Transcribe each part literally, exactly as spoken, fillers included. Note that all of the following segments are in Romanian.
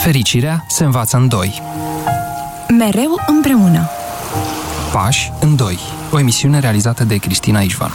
Fericirea se învață în doi. Mereu împreună. Pași în doi. O emisiune realizată de Cristina Ișvan.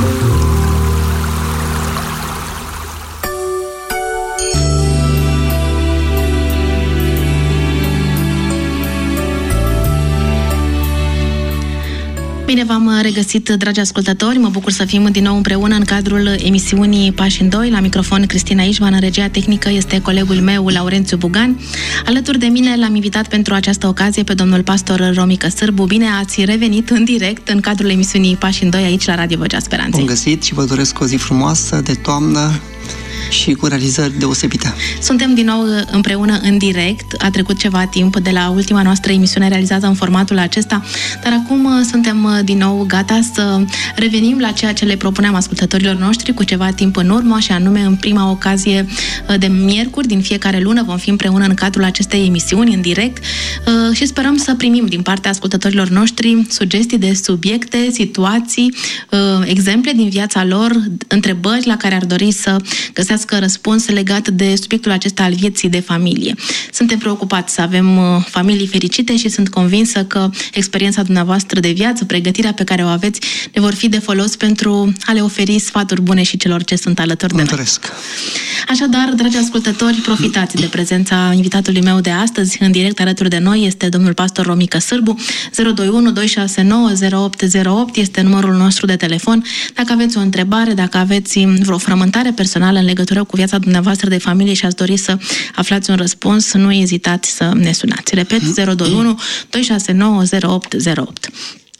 Bine v-am regăsit, dragi ascultători. Mă bucur să fim din nou împreună în cadrul emisiunii Pași în doi. La microfon Cristina Ișvan, în regia tehnică este colegul meu, Laurențiu Bugan. Alături de mine l-am invitat pentru această ocazie pe domnul pastor Romică Sârbu. Bine ați revenit în direct în cadrul emisiunii Pași în doi aici la Radio Vocea Speranței. Bun găsit și vă doresc o zi frumoasă de toamnă și cu realizări deosebite. Suntem din nou împreună în direct. A trecut ceva timp de la ultima noastră emisiune realizată în formatul acesta, dar acum suntem din nou gata să revenim la ceea ce le propuneam ascultătorilor noștri cu ceva timp în urmă, și anume în prima ocazie de miercuri din fiecare lună vom fi împreună în cadrul acestei emisiuni în direct și sperăm să primim din partea ascultătorilor noștri sugestii de subiecte, situații, exemple din viața lor, întrebări la care ar dori să găsească răspuns legat de subiectul acesta al vieții de familie. Suntem preocupați să avem familii fericite și sunt convinsă că experiența dumneavoastră de viață, pregătirea pe care o aveți, ne vor fi de folos pentru a le oferi sfaturi bune și celor ce sunt alături de noi. Așadar, dragi ascultători, profitați de prezența invitatului meu de astăzi. În direct alături de noi este domnul pastor Romică Sârbu. zero doi unu doi șase nouă zero opt zero opt este numărul nostru de telefon. Dacă aveți o întrebare, dacă aveți vreo frământare personală în legătură cu viața dumneavoastră de familie și ați dori să aflați un răspuns, nu ezitați să ne sunați. Repet, zero doi unu doi șase nouă zero opt zero opt.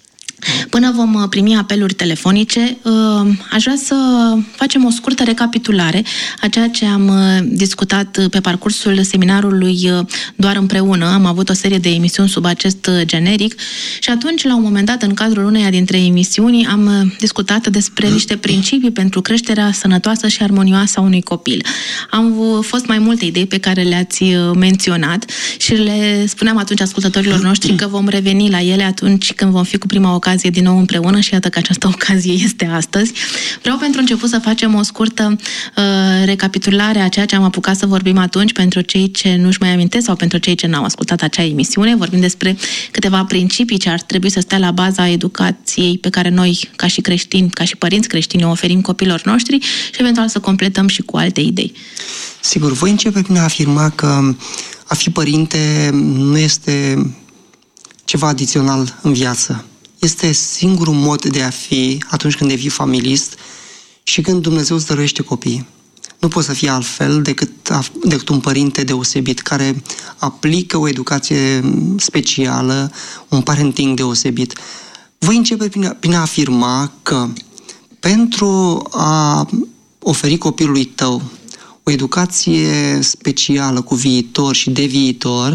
Până vom primi apeluri telefonice, aș vrea să facem o scurtă recapitulare a ceea ce am discutat pe parcursul seminarului Doar împreună. Am avut o serie de emisiuni sub acest generic și atunci, la un moment dat, în cadrul uneia dintre emisiuni, am discutat despre niște principii pentru creșterea sănătoasă și armonioasă a unui copil. Am fost mai multe idei pe care le-ați menționat și le spuneam atunci ascultătorilor noștri că vom reveni la ele atunci când vom fi cu prima ocazie din nou împreună și iată că această ocazie este astăzi. Vreau pentru început să facem o scurtă uh, recapitulare a ceea ce am apucat să vorbim atunci pentru cei ce nu-și mai amintesc sau pentru cei ce n-au ascultat acea emisiune. Vorbim despre câteva principii ce ar trebui să stea la baza educației pe care noi, ca și creștini, ca și părinți creștini, o oferim copilor noștri și eventual să completăm și cu alte idei. Sigur, voi începe prin a afirma că a fi părinte nu este ceva adițional în viață. Este singurul mod de a fi atunci când devii familist și când Dumnezeu îți dăruiește copii. Nu poți să fii altfel decât, decât un părinte deosebit care aplică o educație specială, un parenting deosebit. Voi începe prin a, prin a afirma că pentru a oferi copilului tău o educație specială cu viitor și de viitor,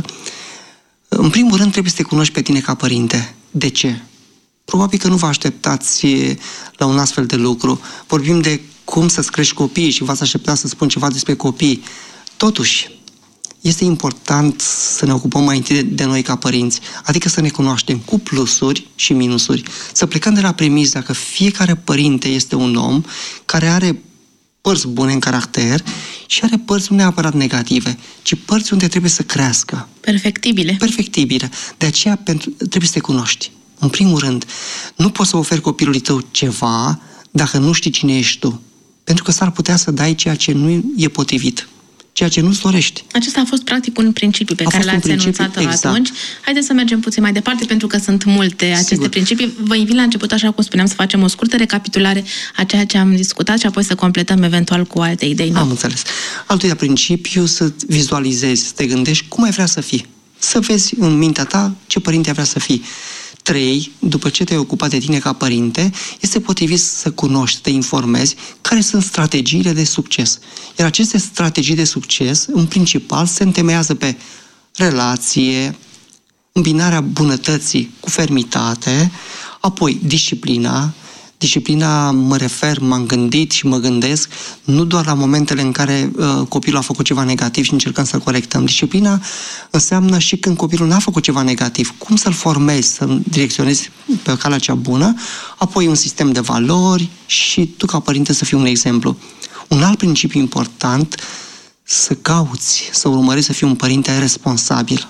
în primul rând trebuie să te cunoști pe tine ca părinte. De ce? Probabil că nu vă așteptați la un astfel de lucru. Vorbim de cum să-ți crești copiii și v-ați aștepta să spun ceva despre copii. Totuși, este important să ne ocupăm mai întâi de, de noi ca părinți, adică să ne cunoaștem cu plusuri și minusuri. Să plecăm de la premisa că fiecare părinte este un om care are părți bune în caracter și are părți nu neapărat negative, ci părți unde trebuie să crească. Perfectibile. Perfectibile. De aceea pentru, trebuie să te cunoști. În primul rând, nu poți să oferi copilului tău ceva dacă nu știi cine ești tu. Pentru că s-ar putea să dai ceea ce nu e potrivit, ceea ce nu-ți dorești. Acesta a fost practic un principiu pe a care l-ați enunțat exact. Atunci. Haideți să mergem puțin mai departe, pentru că sunt multe aceste Sigur. principii. Vă invit la început, așa cum spuneam, să facem o scurtă recapitulare a ceea ce am discutat și apoi să completăm eventual cu alte idei. Am înțeles. Al doilea principiu, să vizualizezi, să te gândești cum ai vrea să fii. Să vezi în mintea ta ce părinte ai vrea să fii. Trei, după ce te-ai ocupat de tine ca părinte, este potrivit să cunoști, să te informezi care sunt strategiile de succes. Iar aceste strategii de succes, în principal, se întemeiază pe relație, îmbinarea bunătății cu fermitate, apoi disciplina. Disciplina, mă refer, m-am gândit și mă gândesc nu doar la momentele în care uh, copilul a făcut ceva negativ și încercăm să-l corectăm. Disciplina înseamnă și când copilul n-a făcut ceva negativ, cum să-l formezi, să-l direcționezi pe calea cea bună, apoi un sistem de valori și tu ca părinte să fii un exemplu. Un alt principiu important să cauți, să urmărești să fii un părinte responsabil.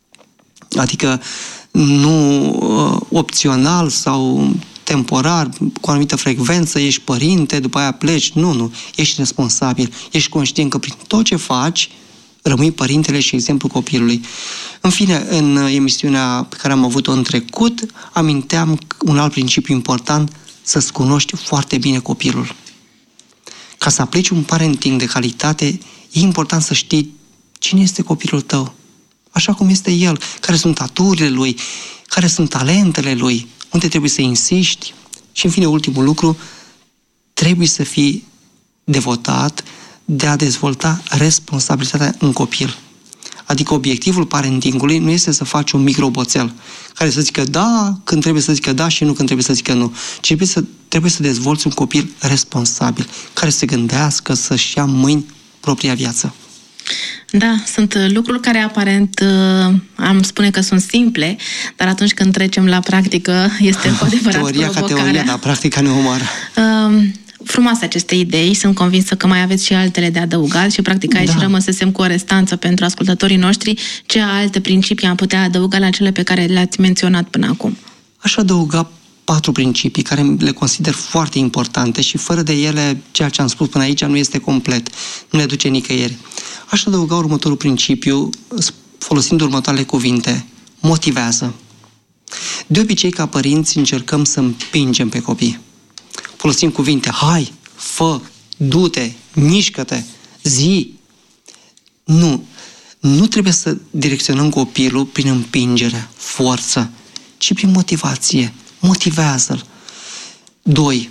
Adică nu uh, opțional sau temporar, cu o anumită frecvență, ești părinte, după aia pleci. Nu, nu. Ești responsabil. Ești conștient că prin tot ce faci, rămâi părintele și exemplu copilului. În fine, în emisiunea pe care am avut-o în trecut, aminteam un alt principiu important, să-ți cunoști foarte bine copilul. Ca să aplici un parenting de calitate, e important să știi cine este copilul tău, așa cum este el, care sunt aturile lui, care sunt talentele lui, unde trebuie să insisti. Și, în fine, ultimul lucru, trebuie să fii devotat de a dezvolta responsabilitatea în copil. Adică obiectivul parentingului nu este să faci un mic roboțel care să zică da când trebuie să zică da și nu când trebuie să zică nu. Ci trebuie să, trebuie să dezvolți un copil responsabil, care să gândească, să-și ia în mâini propria viață. Da, sunt lucruri care aparent am spune că sunt simple, dar atunci când trecem la practică este cu adevărat teoria provocarea. ca teoria, dar practica ne omoară. Uh, frumoase aceste idei, sunt convinsă că mai aveți și altele de adăugat și practic aici da. rămăsesem cu o restanță pentru ascultătorii noștri. Ce alte principii am putea adăuga la cele pe care le-ați menționat până acum? Aș adăuga patru principii care le consider foarte importante și fără de ele ceea ce am spus până aici nu este complet, nu ne duce nicăieri. Aș adăuga următorul principiu folosind următoarele cuvinte. Motivează. De obicei, ca părinți, încercăm să împingem pe copii. Folosim cuvinte, hai, fă, du-te, mișcă-te, zi. Nu. Nu trebuie să direcționăm copilul prin împingere, forță, ci prin motivație. Motivează-l. Doi.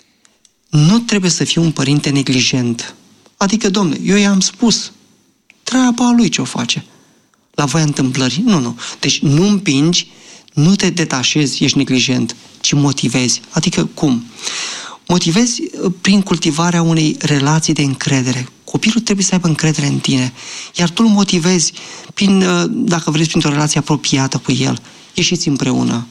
Nu trebuie să fii un părinte neglijent. Adică, domne, eu i-am spus, treaba lui ce o face. La voia întâmplării. Nu, nu. Deci nu împingi, nu te detașezi, ești neglijent, ci motivezi. Adică cum? Motivezi prin cultivarea unei relații de încredere. Copilul trebuie să aibă încredere în tine. Iar tu îl motivezi prin, dacă vreți, printr-o relație apropiată cu el. Ieșiți împreună.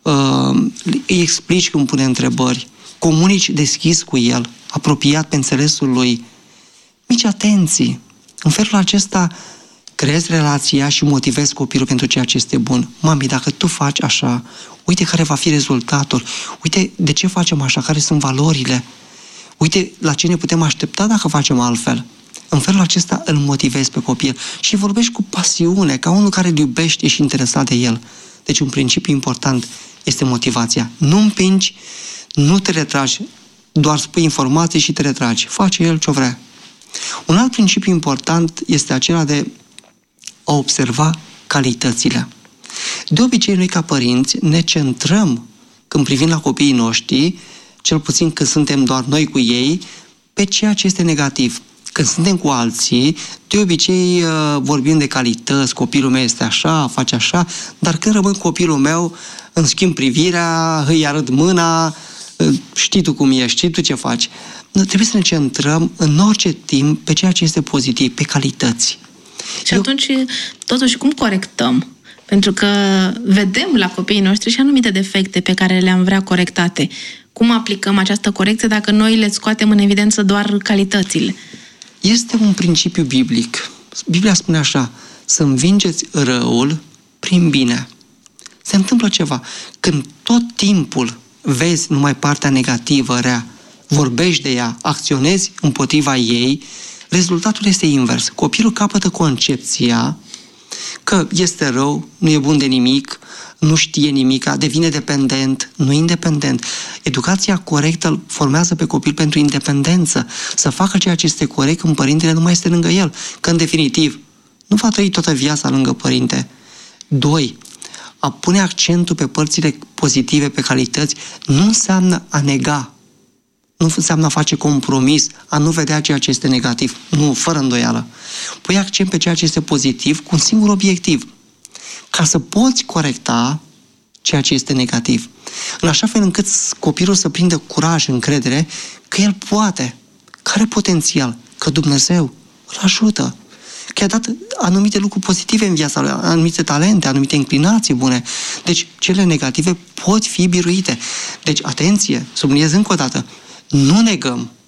Îi explici cum pune întrebări. Comunici deschis cu el, apropiat pe înțelesul lui. Mici atenții. În felul acesta creezi relația și motivezi copilul pentru ceea ce este bun. Mami, dacă tu faci așa, uite care va fi rezultatul. Uite de ce facem așa, care sunt valorile. Uite la ce ne putem aștepta dacă facem altfel. În felul acesta îl motivezi pe copil și vorbești cu pasiune, ca unul care îl iubește și interesat de el. Deci un principiu important este motivația. Nu împingi, nu te retragi, doar spui informații și te retragi. Face el ce vrea. Un alt principiu important este acela de a observa calitățile. De obicei, noi ca părinți ne centrăm când privim la copiii noștri, cel puțin când suntem doar noi cu ei, pe ceea ce este negativ. Când suntem cu alții, de obicei vorbim de calități, copilul meu este așa, face așa, dar când rămân copilul meu, îmi schimb privirea, îi arăt mâna, știi tu cum ești, știi tu ce faci. Noi trebuie să ne centrăm în orice timp pe ceea ce este pozitiv, pe calități. Și Eu... atunci, totuși, cum corectăm? Pentru că vedem la copiii noștri și anumite defecte pe care le-am vrea corectate. Cum aplicăm această corecție dacă noi le scoatem în evidență doar calitățile? Este un principiu biblic. Biblia spune așa, să învingeți răul prin bine. Se întâmplă ceva. Când tot timpul vezi numai partea negativă, rea, vorbești de ea, acționezi împotriva ei, rezultatul este invers. Copilul capătă concepția că este rău, nu e bun de nimic, nu știe nimic, devine dependent, nu independent. Educația corectă îl formează pe copil pentru independență, să facă ceea ce este corect când părintele nu mai este lângă el, că în definitiv nu va trăi toată viața lângă părinte. Doi, a pune accentul pe părțile pozitive, pe calități, nu înseamnă a nega, nu înseamnă a face compromis, a nu vedea ceea ce este negativ. Nu, fără îndoială. Pui accent pe ceea ce este pozitiv cu un singur obiectiv. Ca să poți corecta ceea ce este negativ. În așa fel încât copilul să prindă curaj, încredere, că el poate, că are potențial, că Dumnezeu îl ajută, că i-a dat anumite lucruri pozitive în viața lui, anumite talente, anumite inclinații bune. Deci cele negative pot fi biruite. Deci, atenție, subliniez încă o dată, nu negăm,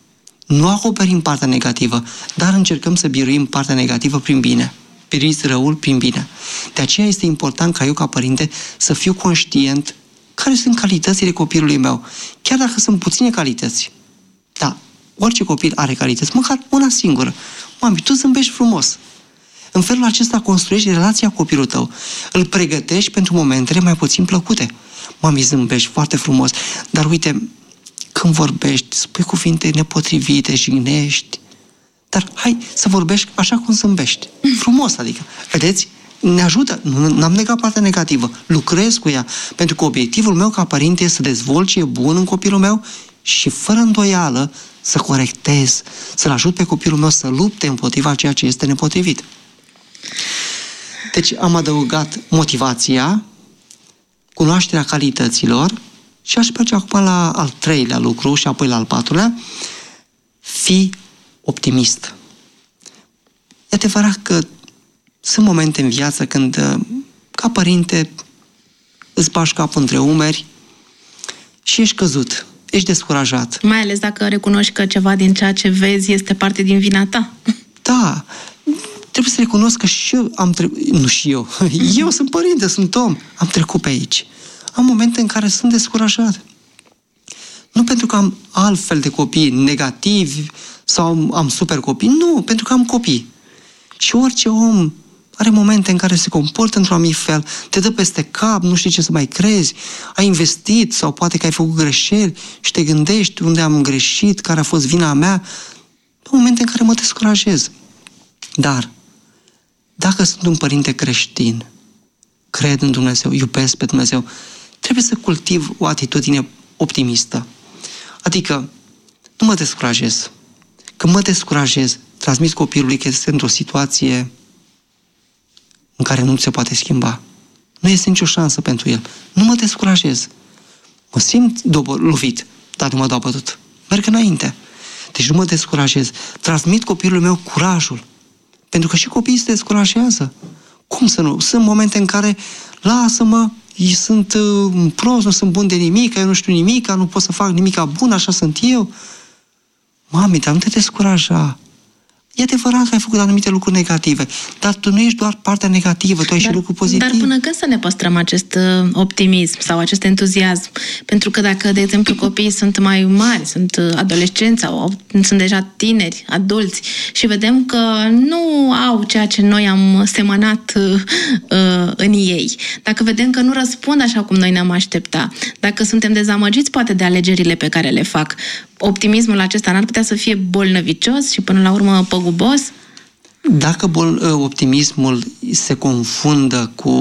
Nu acoperim partea negativă, dar încercăm să biruim partea negativă prin bine. Biruiți răul prin bine. De aceea este important ca eu, ca părinte, să fiu conștient care sunt calitățile copilului meu. Chiar dacă sunt puține calități. Da, orice copil are calități, măcar una singură. Mami, tu zâmbești frumos. În felul acesta construiești relația cu copilul tău. Îl pregătești pentru momentele mai puțin plăcute. Mami, zâmbești foarte frumos, dar uite, când vorbești, spui cuvinte nepotrivite, jignești, dar hai să vorbești așa cum zâmbești. Frumos, adică. Vedeți? Ne ajută. Nu am negat partea negativă. Lucrez cu ea. Pentru că obiectivul meu ca părinte este să dezvolt ce e bun în copilul meu și fără îndoială să corectez, să-l ajut pe copilul meu să lupte împotriva ceea ce este nepotrivit. Deci am adăugat motivația, cunoașterea calităților și aș merge acum la al treilea lucru și apoi la al patrulea. Fii optimist. E adevărat că sunt momente în viață când, ca părinte, îți bagi capul între umeri și ești căzut, ești descurajat. Mai ales dacă recunoști că ceva din ceea ce vezi este parte din vina ta. Da, trebuie să recunosc că și eu am trecut, nu și eu, eu sunt părinte, sunt om, am trecut pe aici. Am momente în care sunt descurajat. Nu pentru că am altfel de copii negativi sau am super copii, nu, pentru că am copii. Și orice om are momente în care se comportă într-un anumit fel, te dă peste cap, nu știi ce să mai crezi, ai investit sau poate că ai făcut greșeli și te gândești unde am greșit, care a fost vina mea, momente în care mă descurajez. Dar, dacă sunt un părinte creștin, cred în Dumnezeu, iubesc pe Dumnezeu, trebuie să cultiv o atitudine optimistă. Adică, nu mă descurajez. Când mă descurajez, transmit copilului că este într-o situație în care nu se poate schimba. Nu este nicio șansă pentru el. Nu mă descurajez. Mă simt lovit, dar nu mă dau bătut. Merg înainte. Deci nu mă descurajez. Transmit copilului meu curajul. Pentru că și copiii se descurajează. Cum să nu? Sunt momente în care, lasă-mă, ei sunt uh, prost, nu sunt bun de nimic, eu nu știu nimic, nu pot să fac nimic bun, așa sunt eu. Mami, dar nu te descuraja. E adevărat că ai făcut anumite lucruri negative, dar tu nu ești doar partea negativă, tu ai dar, și lucruri pozitive. Dar până când să ne păstrăm acest uh, optimism sau acest entuziasm? Pentru că dacă, de exemplu, copiii sunt mai mari, sunt uh, adolescenți sau sunt deja tineri, adulți și vedem că nu au ceea ce noi am semănat uh, uh, în ei, dacă vedem că nu răspund așa cum noi ne-am aștepta, dacă suntem dezamăgiți poate de alegerile pe care le fac, optimismul acesta n-ar putea să fie bolnăvicios și până la urmă păgubos? Dacă bol, optimismul se confundă cu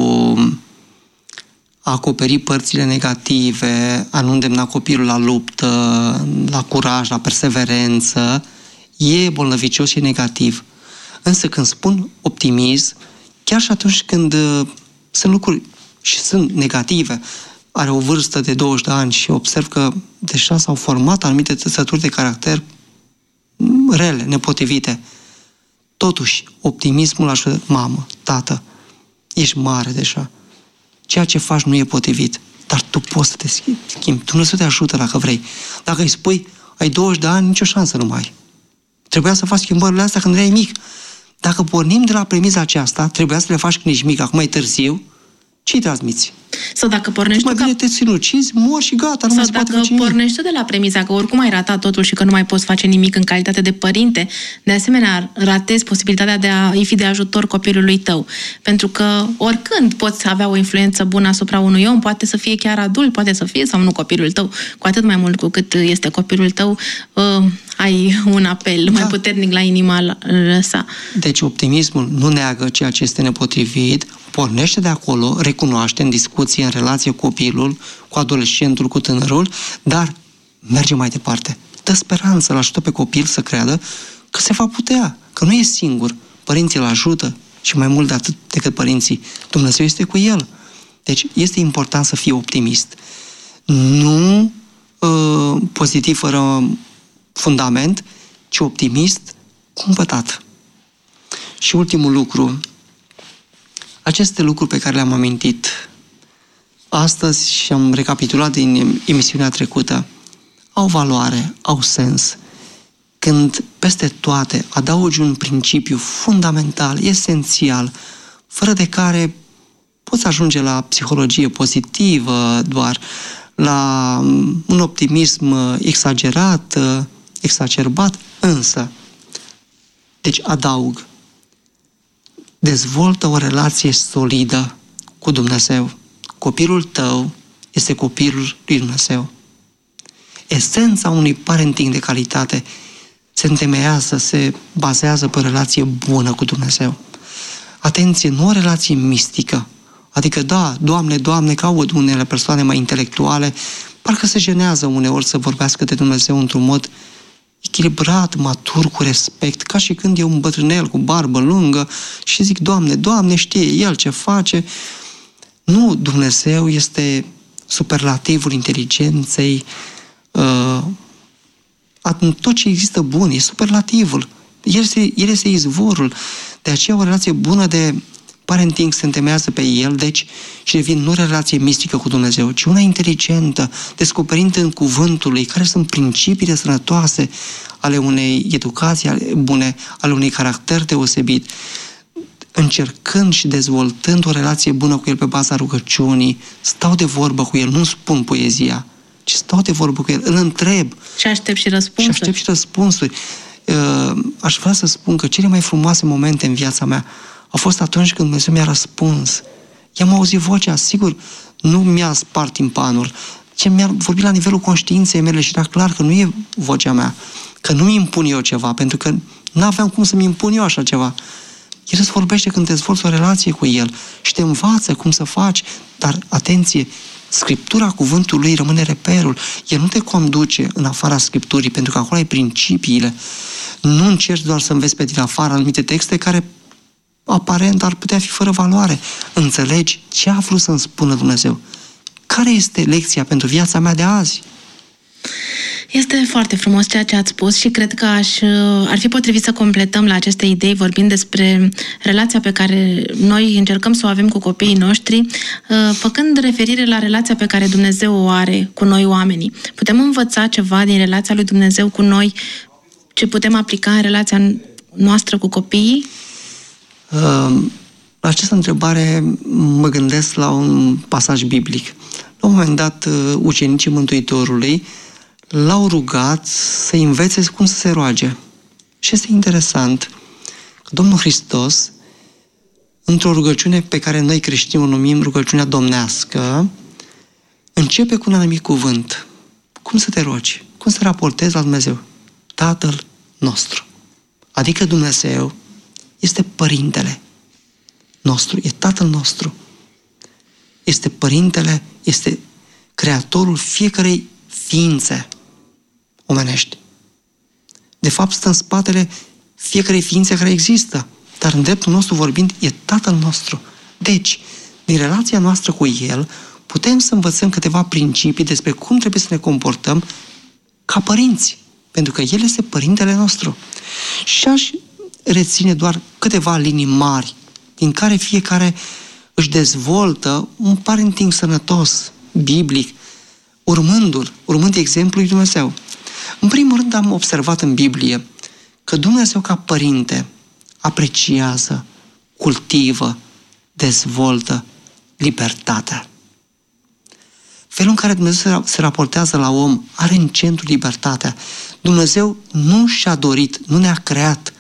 a acoperi părțile negative, a nu îndemna copilul la luptă, la curaj, la perseverență, e bolnăvicios și negativ. Însă când spun optimism, chiar și atunci când uh, sunt lucruri și sunt negative, are o vârstă de douăzeci de ani și observ că deja s-au format anumite trăsături de caracter rele, nepotrivite. Totuși, optimismul ajută, mamă, tată, ești mare deja. Ceea ce faci nu e potrivit, dar tu poți să te schimbi. Dumnezeu te ajută dacă vrei. Dacă îi spui, ai douăzeci de ani, nicio șansă nu mai ai. Trebuia să faci schimbările astea când erai mic. Dacă pornim de la premiza aceasta, trebuia să le faci când ești mic, acum e târziu, ce-i transmiți? Sau dacă pornești mai tu bine ca... te sinucizi, mori și gata, nu mai se poate face nimic. Sau dacă pornești tu de la premiza că oricum ai ratat totul și că nu mai poți face nimic în calitate de părinte, de asemenea ratezi posibilitatea de a-i fi de ajutor copilului tău. Pentru că oricând poți avea o influență bună asupra unui om, poate să fie chiar adult, poate să fie sau nu copilul tău, cu atât mai mult cu cât este copilul tău, uh, ai un apel da. mai puternic la inima sa. Deci optimismul nu neagă ceea ce este nepotrivit, pornește de acolo, recunoaște în discuție, în relație cu copilul, cu adolescentul, cu tânărul, dar merge mai departe. Dă speranță, îl ajută pe copil să creadă că se va putea, că nu e singur. Părinții îl ajută și mai mult de atât decât părinții. Dumnezeu este cu el. Deci este important să fii optimist. Nu uh, pozitiv fără fundament, ci optimist cumpătat. Și ultimul lucru, aceste lucruri pe care le-am amintit astăzi și am recapitulat din emisiunea trecută, au valoare, au sens. când peste toate adaugi un principiu fundamental, esențial, fără de care poți ajunge la psihologie pozitivă doar, la un optimism exagerat, exacerbat, însă, deci adaug, dezvoltă o relație solidă cu Dumnezeu. Copilul tău este copilul lui Dumnezeu. Esența unui parenting de calitate se întemeiază, se bazează pe o relație bună cu Dumnezeu. Atenție, nu o relație mistică. Adică, da, Doamne, Doamne, că aud unele persoane mai intelectuale, parcă se jenează uneori să vorbească de Dumnezeu într-un mod echilibrat, matur, cu respect, ca și când e un bătrânel cu barbă lungă și zic, Doamne, Doamne, știe El ce face. Nu, Dumnezeu este superlativul inteligenței, uh, tot ce există bun, e superlativul. El este, el este izvorul. De aceea o relație bună de parenting se întemeiază pe el, deci, și devine nu o relație mistică cu Dumnezeu, ci una inteligentă, descoperind în cuvântul lui care sunt principiile sănătoase ale unei educații bune, ale unui caracter deosebit, încercând și dezvoltând o relație bună cu el pe baza rugăciunii, stau de vorbă cu el, nu spun poezia, ci stau de vorbă cu el, îl întreb. Și aștept și răspunsuri. Și aștept și răspunsuri. Aș vrea să spun că cele mai frumoase momente în viața mea au fost atunci când Dumnezeu mi-a răspuns. I-am auzit vocea, sigur, nu mi-a spart timpanul, ci mi-a vorbit la nivelul conștiinței mele și era clar că nu e vocea mea, că nu-mi impun eu ceva, pentru că n-aveam cum să-mi impun eu așa ceva. El îți vorbește când te dezvolți o relație cu El și te învață cum să faci, dar, atenție, Scriptura, cuvântul lui rămâne reperul. El nu te conduce în afara Scripturii, pentru că acolo ai principiile. Nu încerci doar să înveți pe din afară anumite texte care aparent ar putea fi fără valoare. Înțelegi ce a vrut să-mi spună Dumnezeu? Care este lecția pentru viața mea de azi? Este foarte frumos ceea ce ați spus și cred că aș, ar fi potrivit să completăm la aceste idei vorbind despre relația pe care noi încercăm să o avem cu copiii noștri, făcând referire la relația pe care Dumnezeu o are cu noi oamenii. Putem învăța ceva din relația lui Dumnezeu cu noi, ce putem aplica în relația noastră cu copiii? La această întrebare mă gândesc la un pasaj biblic. La un moment dat, ucenicii Mântuitorului l-au rugat să învețe cum să se roage. Și este interesant că Domnul Hristos, într-o rugăciune pe care noi creștini o numim rugăciunea domnească, începe cu un anumit cuvânt. Cum să te rogi? Cum să te raportezi la Dumnezeu? Tatăl nostru. Adică Dumnezeu este Părintele nostru, e Tatăl nostru. Este Părintele, este Creatorul fiecărei ființe omenești. De fapt, stă în spatele fiecarei ființe care există, dar în dreptul nostru vorbind, e Tatăl nostru. Deci, din relația noastră cu El, putem să învățăm câteva principii despre cum trebuie să ne comportăm ca părinți, pentru că El este Părintele nostru. Și aș reține doar câteva linii mari, din care fiecare își dezvoltă un parenting sănătos, biblic, urmându-l, urmând exemplul lui Dumnezeu. În primul rând am observat în Biblie că Dumnezeu ca Părinte apreciază, cultivă, dezvoltă libertatea. Felul în care Dumnezeu se raportează la om are în centru libertatea. Dumnezeu nu și-a dorit, nu ne-a creat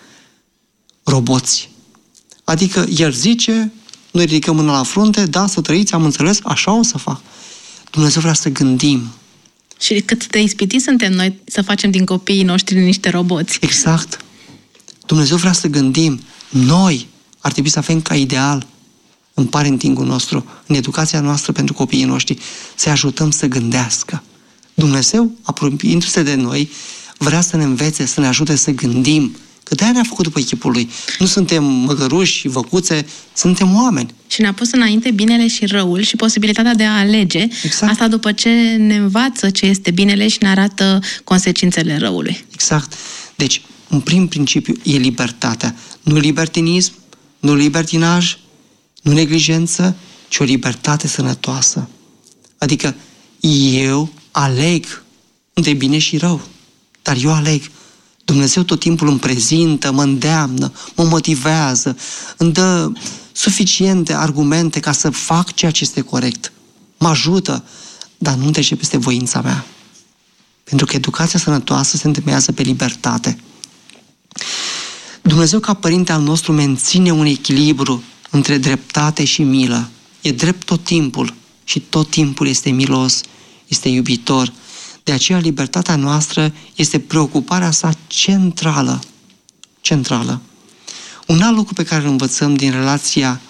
roboți. Adică El zice, noi ridicăm mâna la frunte, da, să trăiți, am înțeles, așa o să fac. Dumnezeu vrea să gândim. Și cât de ispitiți suntem noi să facem din copiii noștri niște roboți. Exact. Dumnezeu vrea să gândim. Noi ar trebui să avem ca ideal în parentingul nostru, în educația noastră pentru copiii noștri, să-i ajutăm să gândească. Dumnezeu, apropiindu-se de noi, vrea să ne învețe, să ne ajute să gândim. Că de-aia ne-a făcut după chipul Lui. Nu suntem măgăruși, văcuțe, suntem oameni. Și ne-a pus înainte binele și răul și posibilitatea de a alege. Exact. Asta după ce ne învață ce este binele și ne arată consecințele răului. Exact. Deci, un prim principiu e libertatea. Nu libertinism, nu libertinaj, nu neglijență, ci o libertate sănătoasă. Adică eu aleg între bine și rău. Dar eu aleg. Dumnezeu tot timpul îmi prezintă, mă îndeamnă, mă motivează, îmi dă suficiente argumente ca să fac ceea ce este corect. Mă ajută, dar nu trece peste voința mea. Pentru că educația sănătoasă se întemeiază pe libertate. Dumnezeu, ca Părinte al nostru, menține un echilibru între dreptate și milă. E drept tot timpul și tot timpul este milos, este iubitor. De aceea, libertatea noastră este preocuparea sa centrală. Centrală. Un alt lucru pe care îl învățăm din relația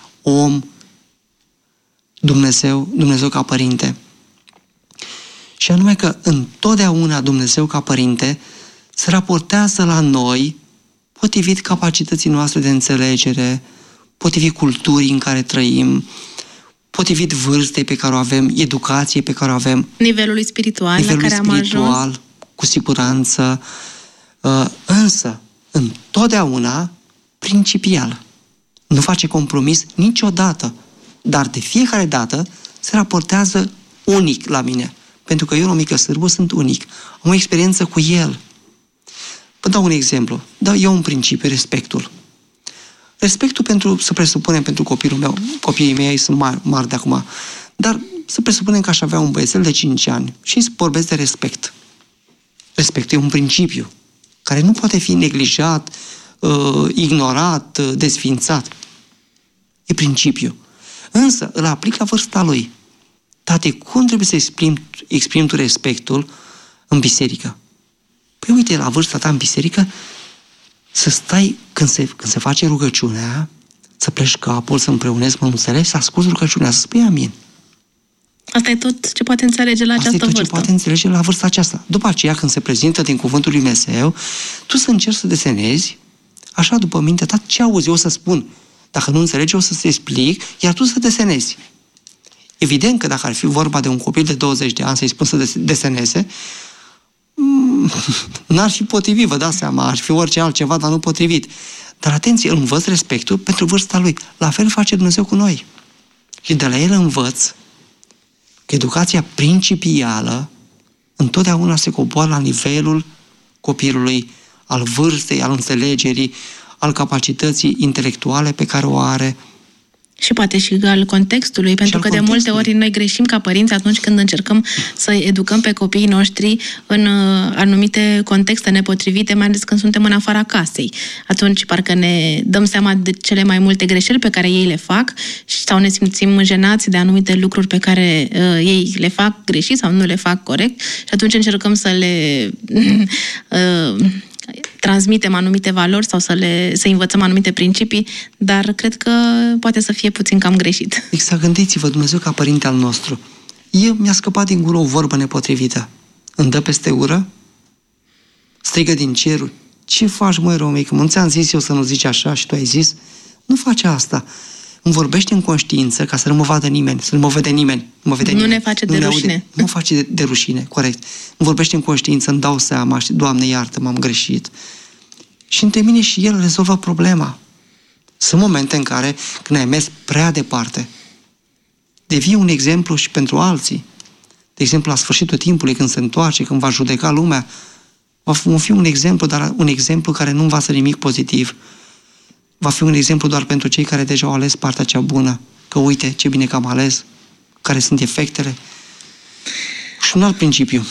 om-Dumnezeu, Dumnezeu ca Părinte, și anume că întotdeauna Dumnezeu ca Părinte se raportează la noi potrivit capacității noastre de înțelegere, potrivit culturii în care trăim, potrivit vârstei pe care o avem, educației pe care o avem, nivelului spiritual nivelului la care spiritual, am ajuns. cu siguranță, însă, întotdeauna principial. Nu face compromis niciodată, dar de fiecare dată se raportează unic la mine. Pentru că eu, o mică sârbă, sunt unic. Am o experiență cu el. Vă dau un exemplu. Dau eu un principiu, respectul. Respectul pentru, să presupunem pentru copilul meu, copiii mei sunt mari, mari de acum, dar să presupunem că aș avea un băiețel de cinci ani și îi vorbesc de respect. Respectul e un principiu care nu poate fi neglijat, uh, ignorat, uh, desfințat. E principiu. Însă îl aplic la vârsta lui. Tate, cum trebuie să exprim, exprim tu respectul în biserică? Păi uite, la vârsta ta în biserică, să stai, când se, când se face rugăciunea, să pleci capul, să împreunezi mănuțele, să asculți rugăciunea, să spui amin. Asta e tot ce poate înțelege la Asta această e tot vârstă. ce poate înțelege la vârsta aceasta. După aceea, când se prezintă din cuvântul lui Dumnezeu, tu să încerci să desenezi, așa după mintea ta, ce auzi, eu o să spun. Dacă nu înțelegi, o să-ți explic, iar tu să desenezi. Evident că dacă ar fi vorba de un copil de douăzeci de ani să-i spun să deseneze, n-ar fi potrivit, vă dați seama, ar fi orice altceva, dar nu potrivit. Dar atenție, îl învăț respectul pentru vârsta lui. La fel face Dumnezeu cu noi. Și de la el învăț că educația principială întotdeauna se coboară la nivelul copilului, al vârstei, al înțelegerii, al capacității intelectuale pe care o are. Și poate și al contextului, pentru că de multe ori noi greșim ca părinți atunci când încercăm să educăm pe copiii noștri în uh, anumite contexte nepotrivite, mai ales când suntem în afara casei. Atunci parcă ne dăm seama de cele mai multe greșeli pe care ei le fac sau ne simțim jenați de anumite lucruri pe care uh, ei le fac greșit sau nu le fac corect și atunci încercăm să le... uh, transmitem anumite valori sau să le să învățăm anumite principii, dar cred că poate să fie puțin cam greșit. Exact, gândiți-vă, Dumnezeu ca Părinte al nostru. Eu mi-a scăpat din gură o vorbă nepotrivită. Îmi dă peste ură? Strigă din cerul. Ce faci, măi, romică? Nu ți-am zis eu să nu zici așa și tu ai zis? Nu face asta. Îmi vorbește în conștiință ca să nu mă vadă nimeni, să nu mă vede nimeni. Nu, mă vede nu nimeni. ne face nu de ne rușine. Aude. Nu mă face de, de rușine, corect. Îmi vorbește în conștiință, îmi dau seama și, Doamne, iartă, m-am greșit. Și între mine și el rezolvă problema. Sunt momente în care, când ai mers prea departe, devii un exemplu și pentru alții. De exemplu, la sfârșitul timpului, când se întoarce, când va judeca lumea, va fi un exemplu, dar un exemplu care nu învață nimic pozitiv. Va fi un exemplu doar pentru cei care deja au ales partea cea bună. Că uite, ce bine că am ales, care sunt efectele. Și un alt principiu.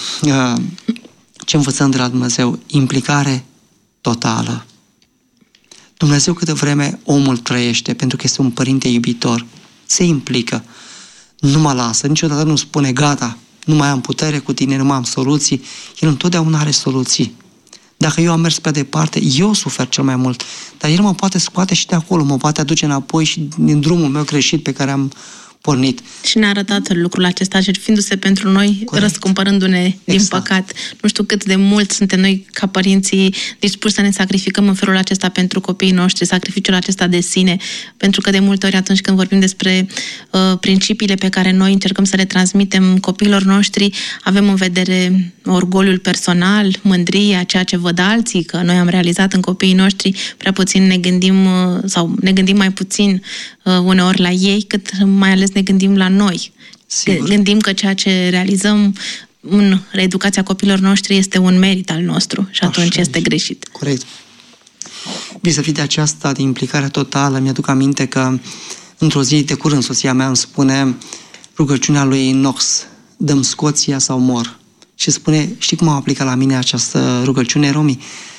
Ce învățăm de la Dumnezeu? Implicare totală. Dumnezeu, câtă vreme omul trăiește, pentru că este un părinte iubitor, se implică. Nu mă lasă, niciodată nu spune gata, nu mai am putere cu tine, nu mai am soluții. El întotdeauna are soluții. Dacă eu am mers prea departe, eu sufer cel mai mult. Dar el mă poate scoate și de acolo, mă poate aduce înapoi și din drumul meu greșit pe care am pornit. Și ne-a arătat lucrul acesta, jertfindu-se pentru noi, corect, răscumpărându-ne exact. Din păcat. Nu știu cât de mult suntem noi ca părinții dispuși să ne sacrificăm în felul acesta pentru copiii noștri, sacrificiul acesta de sine, pentru că de multe ori atunci când vorbim despre uh, principiile pe care noi încercăm să le transmitem copiilor noștri, avem în vedere orgoliul personal, mândria, ceea ce văd alții, că noi am realizat în copiii noștri, prea puțin ne gândim uh, sau ne gândim mai puțin uh, uneori la ei, cât mai ales ne gândim la noi. Sigur. Gândim că ceea ce realizăm în educația copilor noștri este un merit al nostru și atunci Așa, este greșit. Corect. Vis-a-vis de aceasta, de implicarea totală, mi-aduc aminte că într-o zi de curând soția mea îmi spune rugăciunea lui Knox, dăm Scoția sau mor. Și spune, știi cum am aplicat la mine această rugăciune, Romi?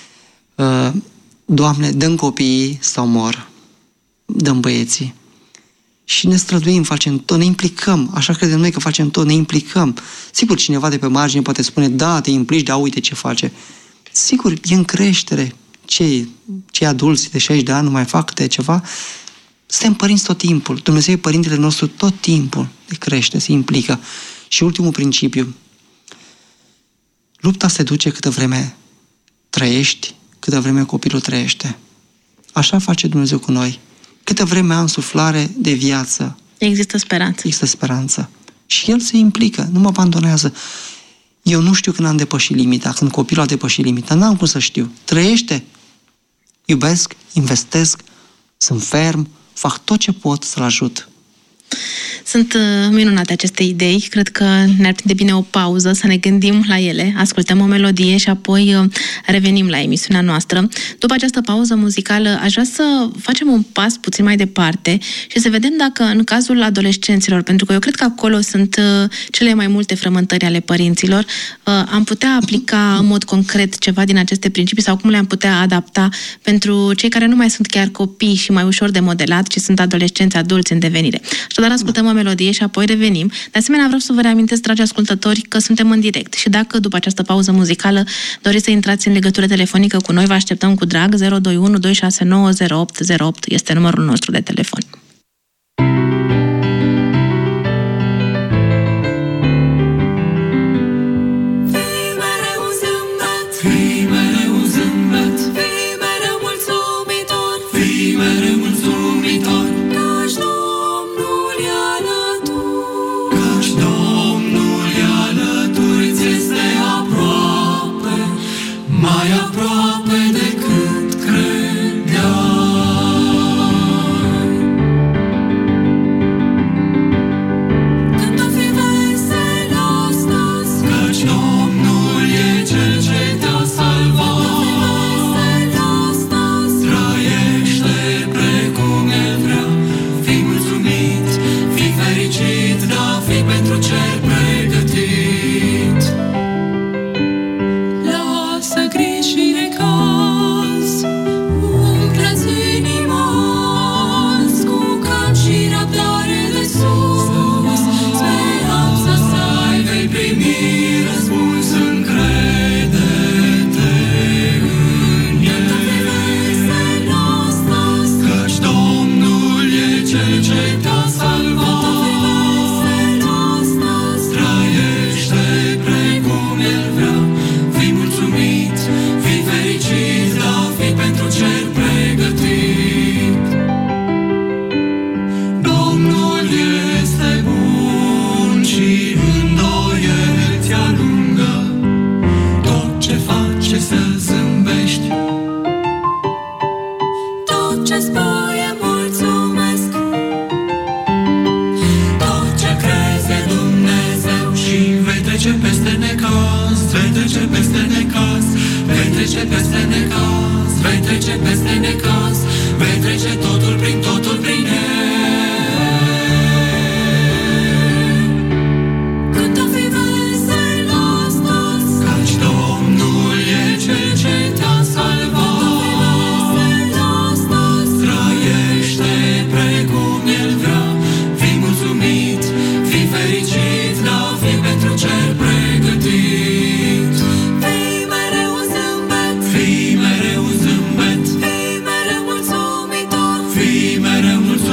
Doamne, dăm copiii sau mor, dăm băieții. Și ne străduim, facem tot, ne implicăm, așa credem noi că facem tot, ne implicăm. Sigur, cineva de pe margine poate spune, da, te implici, da, uite ce face. Sigur, e în creștere. Cei, cei adulți de șaizeci de ani nu mai fac câte ceva. Suntem părinți tot timpul. Dumnezeu e părintele nostru tot timpul. De crește, se implică. Și ultimul principiu. Lupta se duce câtă vreme trăiești, câtă vreme copilul trăiește. Așa face Dumnezeu cu noi. Câtă vreme am suflare de viață. Există speranță. Există speranță. Și El se implică, nu mă abandonează. Eu nu știu când am depășit limita, când copilul a depășit limita. N-am cum să știu. Trăiește. Iubesc, investesc, sunt ferm, fac tot ce pot să-l ajut. Sunt minunate aceste idei. Cred că ne-ar prinde bine o pauză, să ne gândim la ele, ascultăm o melodie și apoi revenim la emisiunea noastră. După această pauză muzicală, aș vrea să facem un pas puțin mai departe și să vedem dacă în cazul adolescenților, pentru că eu cred că acolo sunt cele mai multe frământări ale părinților, am putea aplica în mod concret ceva din aceste principii sau cum le-am putea adapta pentru cei care nu mai sunt chiar copii și mai ușor de modelat, ci sunt adolescenți, adulți în devenire. Așadar, ascultăm o melodie și apoi revenim. De asemenea, vreau să vă reamintesc, dragi ascultători, că suntem în direct și dacă după această pauză muzicală doriți să intrați în legătură telefonică cu noi, vă așteptăm cu drag. Zero doi unu doi șase nouă zero opt zero opt este numărul nostru de telefon. Fii mereu mulțumitor, fii mereu mulțumitor.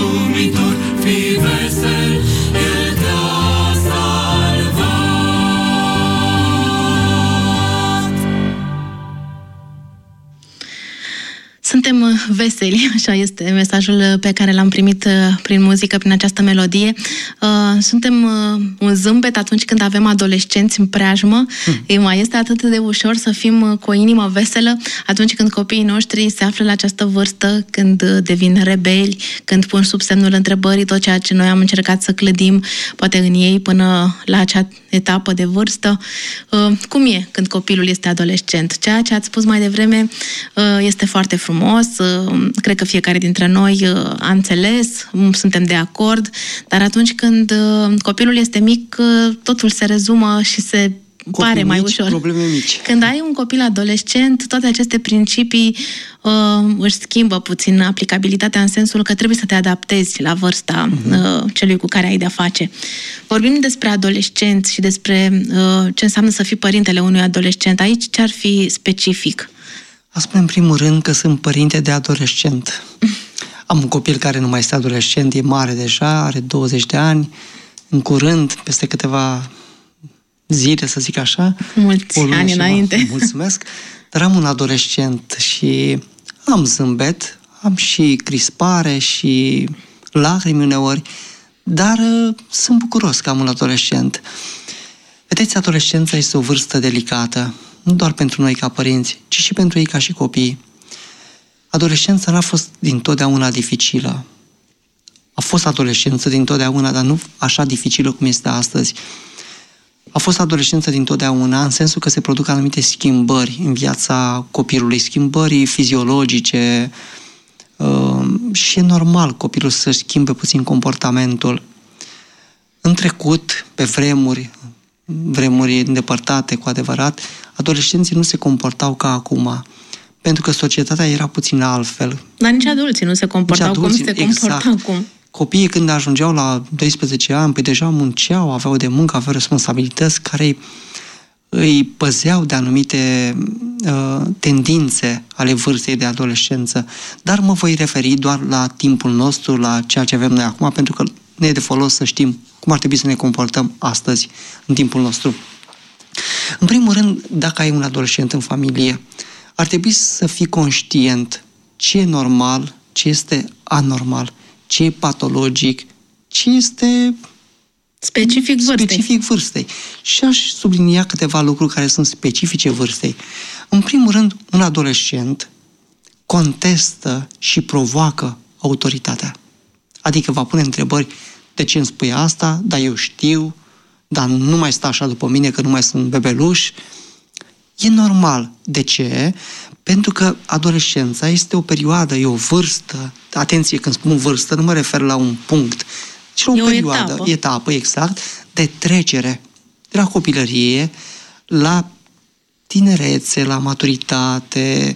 Suntem veseli, așa este mesajul pe care l-am primit prin muzică, prin această melodie. Suntem un zâmbet atunci când avem adolescenți în preajmă. Mm. Mai este atât de ușor să fim cu o inimă veselă atunci când copiii noștri se află la această vârstă, când devin rebeli, când pun sub semnul întrebării tot ceea ce noi am încercat să clădim, poate în ei, până la acea etapă de vârstă. Cum e când copilul este adolescent? Ceea ce ați spus mai devreme este foarte frumos. Cred că fiecare dintre noi a înțeles, suntem de acord, dar atunci când copilul este mic, totul se rezumă și se Copii pare mai mici, ușor. Probleme mici. Când ai un copil adolescent, toate aceste principii uh, își schimbă puțin aplicabilitatea în sensul că trebuie să te adaptezi la vârsta uh-huh. uh, celui cu care ai de-a face. Vorbim despre adolescenți și despre uh, ce înseamnă să fii părintele unui adolescent. Aici ce ar fi specific? A spune în primul rând că sunt părinte de adolescent. Am un copil care nu mai este adolescent, e mare deja, are douăzeci de ani. În curând, peste câteva zile, să zic așa. Mulți ani înainte. Mulțumesc. Dar am un adolescent și am zâmbet, am și crispare și lacrimi uneori, dar uh, sunt bucuros că am un adolescent. Vedeți, adolescența este o vârstă delicată, nu doar pentru noi ca părinți, ci și pentru ei ca și copii. Adolescența n-a fost dintotdeauna dificilă. A fost adolescență dintotdeauna, dar nu așa dificilă cum este astăzi. A fost adolescență dintotdeauna, în sensul că se produc anumite schimbări în viața copilului, schimbări fiziologice uh, și e normal copilul să-și schimbe puțin comportamentul. În trecut, pe vremuri, vremuri îndepărtate cu adevărat, adolescenții nu se comportau ca acum, pentru că societatea era puțin altfel. Dar nici adulții nu se comportau cum se comportau exact. acum. Copiii, când ajungeau la doisprezece ani, păi deja munceau, aveau de muncă, aveau responsabilități care îi păzeau de anumite uh, tendințe ale vârstei de adolescență. Dar mă voi referi doar la timpul nostru, la ceea ce avem noi acum, pentru că ne e de folos să știm cum ar trebui să ne comportăm astăzi, în timpul nostru. În primul rând, dacă ai un adolescent în familie, ar trebui să fii conștient ce e normal, ce este anormal, ce e patologic, ce este specific vârstei. specific vârstei. Și aș sublinia câteva lucruri care sunt specifice vârstei. În primul rând, un adolescent contestă și provoacă autoritatea. Adică va pune întrebări: de ce îmi spui asta? Dar eu știu, dar nu mai sta așa după mine că nu mai sunt bebeluș. E normal. De ce? Pentru că adolescența este o perioadă, e o vârstă. Atenție, când spun vârstă, nu mă refer la un punct, ci la o, o perioadă, etapă. etapă, exact, de trecere de la copilărie la tinerețe, la maturitate,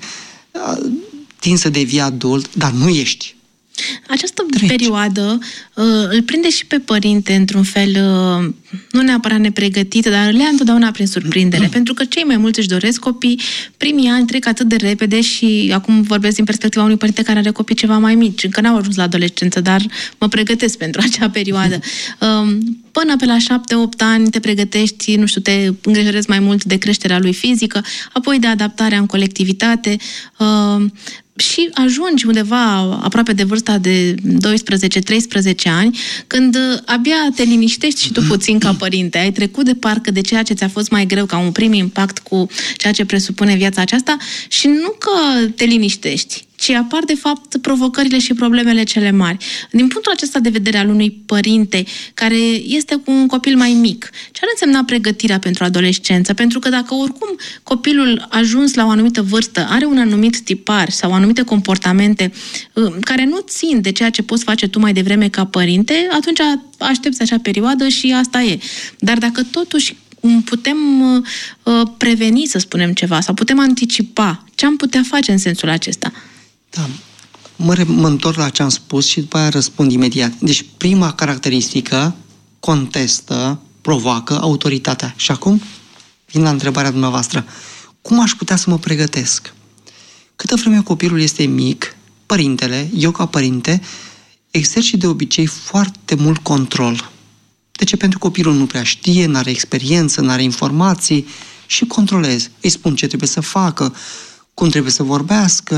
tin să devii adult, dar nu ești. Această Treci. perioadă uh, îl prinde și pe părinte, într-un fel, uh, nu neapărat nepregătit, dar le ia întotdeauna prin surprindere. Pentru că cei mai mulți își doresc copii, primii ani trec atât de repede și acum vorbesc din perspectiva unui părinte care are copii ceva mai mici, încă n-au ajuns la adolescență, dar mă pregătesc pentru acea perioadă. Uh, până pe la șapte opt ani te pregătești, nu știu, te îngrijorezi mai mult de creșterea lui fizică, apoi de adaptarea în colectivitate, uh, și ajungi undeva aproape de vârsta de doisprezece treisprezece ani, când abia te liniștești și tu puțin ca părinte. Ai trecut de parcă de ceea ce ți-a fost mai greu, ca un prim impact cu ceea ce presupune viața aceasta, și nu că te liniștești, ci apar, de fapt, provocările și problemele cele mari. Din punctul acesta de vedere al unui părinte care este cu un copil mai mic, ce ar însemna pregătirea pentru adolescență? Pentru că dacă oricum copilul ajuns la o anumită vârstă are un anumit tipar sau anumite comportamente care nu țin de ceea ce poți face tu mai devreme ca părinte, atunci aștepți acea perioadă și asta e. Dar dacă totuși putem uh, preveni, să spunem ceva, sau putem anticipa, ce am putea face în sensul acesta? Da, mă, re- mă întorc la ce am spus și după aia răspund imediat. Deci prima caracteristică: contestă, provoacă autoritatea. Și acum vin la întrebarea dumneavoastră: cum aș putea să mă pregătesc? Câtă vreme copilul este mic, părintele, eu ca părinte, exercit de obicei foarte mult control. De ce? Pentru că copilul nu prea știe, n-are experiență, n-are informații și controlez. Îi spun ce trebuie să facă, cum trebuie să vorbească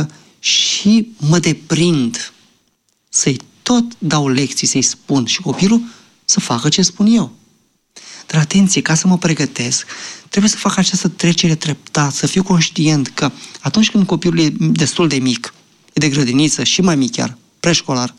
și mă deprind să-i tot dau lecții, să-i spun și copilul să facă ce spun eu. Dar atenție, ca să mă pregătesc, trebuie să fac această trecere treptat, să fiu conștient că atunci când copilul e destul de mic, e de grădiniță și mai mic chiar, preșcolar,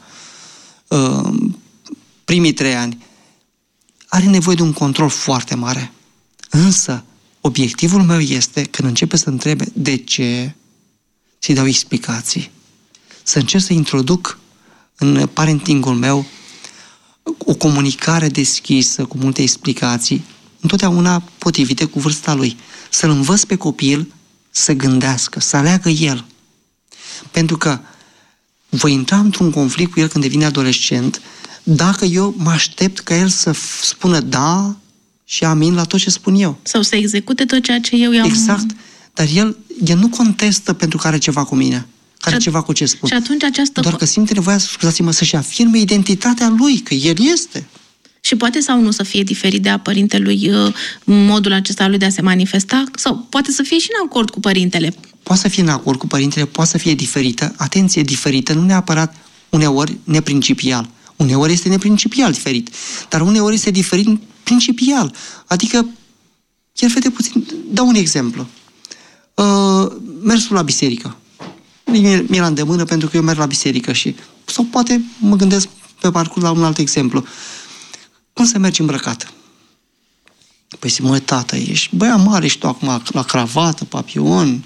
primii trei ani, are nevoie de un control foarte mare. Însă, obiectivul meu este, când începe să întrebe de ce, să-i dau explicații. Să încerc să introduc în parentingul meu o comunicare deschisă, cu multe explicații, întotdeauna potrivite cu vârsta lui. Să-l învăț pe copil să gândească, să aleagă el. Pentru că voi intra într-un conflict cu el când devine adolescent dacă eu mă aștept ca el să spună da și amin la tot ce spun eu. Sau să execute tot ceea ce eu i-am... Exact. Dar el, el nu contestă pentru că are ceva cu mine, care are ceva cu ce spun. Și atunci această... Doar că simte nevoia, scuzați-mă, să-și afirme identitatea lui, că el este. Și poate sau nu să fie diferit de a părintelui modul acesta lui de a se manifesta? Sau poate să fie și în acord cu părintele? Poate să fie în acord cu părintele, poate să fie diferită. Atenție, diferită, nu neapărat uneori neprincipial. Uneori este neprincipial diferit, dar uneori este diferit principial. Adică, chiar fete puțin, dau un exemplu. Uh, mersul la biserică. Mi-e la îndemână pentru că eu merg la biserică și... Sau poate mă gândesc pe parcurs la un alt exemplu. Cum să mergi îmbrăcat? Păi zic, măi, tată, ești băia mare, ești tu acum la cravată, papion.